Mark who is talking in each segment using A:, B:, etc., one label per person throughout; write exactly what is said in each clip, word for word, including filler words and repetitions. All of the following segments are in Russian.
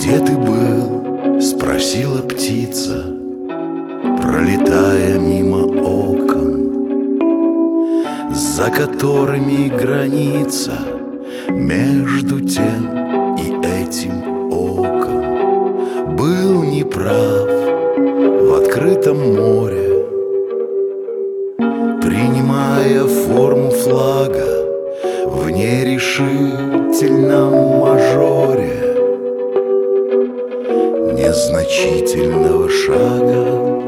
A: Где ты был? — спросила птица, пролетая мимо окон, за которыми граница между тем и этим оком. Был неправ в открытом море, принимая форму флага в нерешительном мажоре незначительного шага.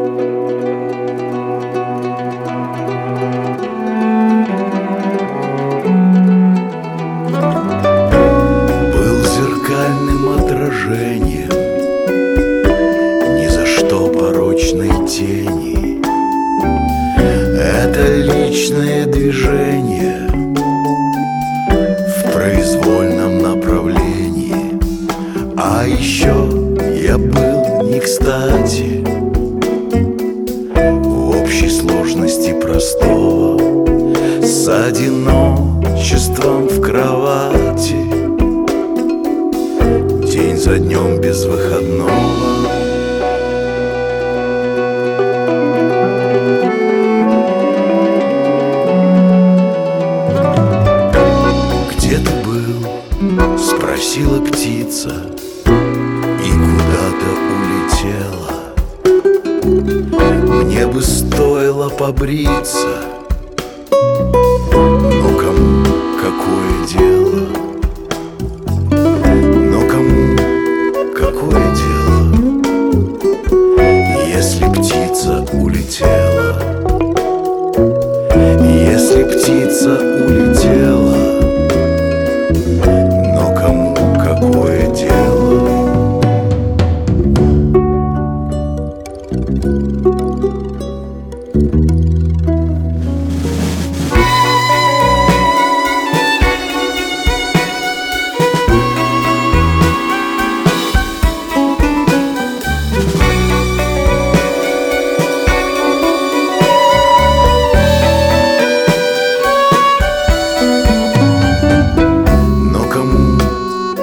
A: Был зеркальным отражением ни за что порочной тени. Это личное движение в произвольном направлении. А еще я был не кстати в общей сложности простого, с одиночеством в кровати, день за днем без выходного. Где ты был? — спросила птица и куда-то улетела. Мне бы стоило побриться, но кому какое дело? Но кому какое дело, если птица улетела? Если птица улетела, но кому какое дело?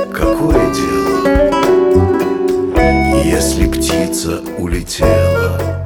A: Если птица улетела.